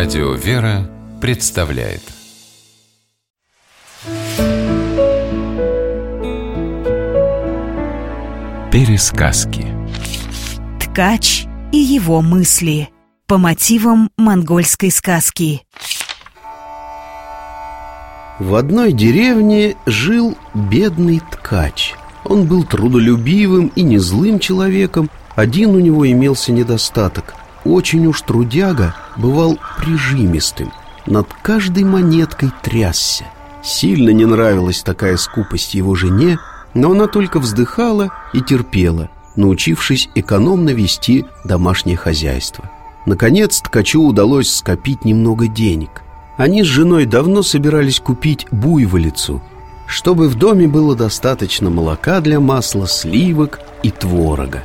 Радио «Вера» представляет Пересказки. Ткач и его мысли по мотивам монгольской сказки. В одной деревне жил бедный ткач. Он был трудолюбивым и не злым человеком. Один у него имелся недостаток. Очень уж трудяга, бывал прижимистым. Над каждой монеткой трясся. Сильно не нравилась такая скупость его жене, но она только вздыхала и терпела, научившись экономно вести домашнее хозяйство. Наконец ткачу удалось скопить немного денег. Они с женой давно собирались купить буйволицу, чтобы в доме было достаточно молока для масла, сливок и творога.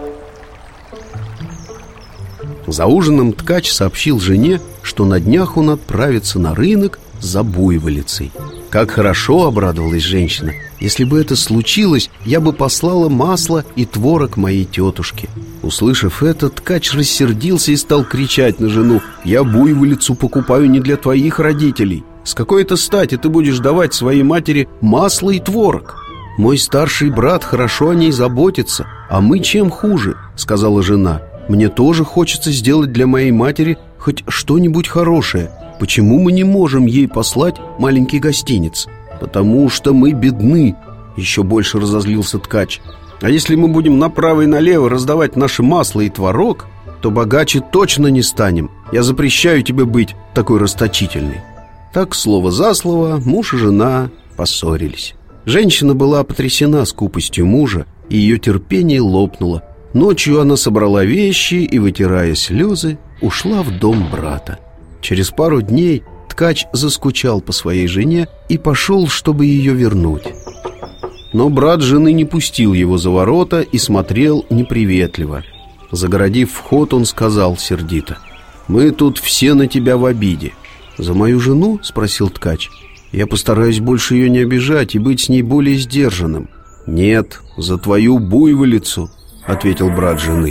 За ужином ткач сообщил жене, что на днях он отправится на рынок за буйволицей. Как хорошо, обрадовалась женщина. Если бы это случилось, я бы послала масло и творог моей тетушке. Услышав это, ткач рассердился и стал кричать на жену: «Я буйволицу покупаю не для твоих родителей. С какой это стати ты будешь давать своей матери масло и творог? Мой старший брат хорошо о ней заботится, а мы чем хуже?» — сказала жена. «Мне тоже хочется сделать для моей матери хоть что-нибудь хорошее. Почему мы не можем ей послать маленький гостиниц?» «Потому что мы бедны», — еще больше разозлился ткач. «А если мы будем направо и налево раздавать наше масло и творог, то богаче точно не станем. Я запрещаю тебе быть такой расточительной». Так, слово за слово, муж и жена поссорились. Женщина была потрясена скупостью мужа, и ее терпение лопнуло. Ночью она собрала вещи и, вытирая слезы, ушла в дом брата. Через пару дней ткач заскучал по своей жене и пошел, чтобы ее вернуть. Но брат жены не пустил его за ворота и смотрел неприветливо. Загородив вход, он сказал сердито: «Мы тут все на тебя в обиде». «За мою жену?» — спросил ткач. «Я постараюсь больше ее не обижать и быть с ней более сдержанным». «Нет, за твою буйволицу», — ответил брат жены.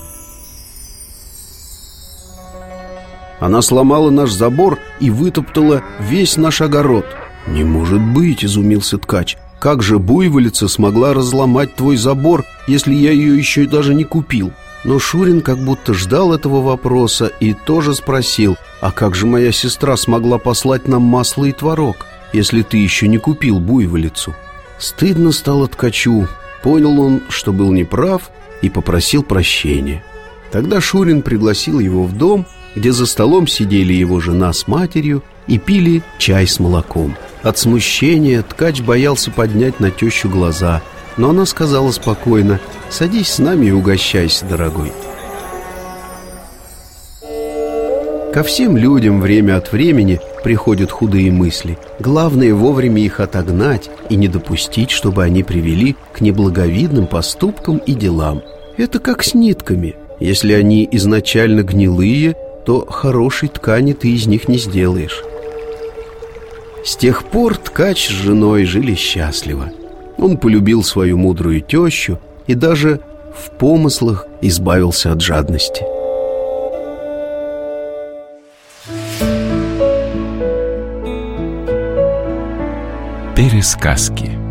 «Она сломала наш забор и вытоптала весь наш огород». «Не может быть!» — изумился ткач. «Как же буйволица смогла разломать твой забор, если я ее еще даже не купил?» Но Шурин как будто ждал этого вопроса и тоже спросил: «А как же моя сестра смогла послать нам масло и творог, если ты еще не купил буйволицу?» Стыдно стало ткачу. Понял он, что был неправ, и попросил прощения. Тогда Шурин пригласил его в дом, где за столом сидели его жена с матерью и пили чай с молоком. От смущения ткач боялся поднять на тещу глаза, но она сказала спокойно: «Садись с нами и угощайся, дорогой». Ко всем людям время от времени приходят худые мысли. Главное вовремя их отогнать и не допустить, чтобы они привели к неблаговидным поступкам и делам. Это как с нитками. Если они изначально гнилые, то хорошей ткани ты из них не сделаешь. С тех пор ткач с женой жили счастливо. Он полюбил свою мудрую тещу и даже в помыслах избавился от жадности. Пересказки.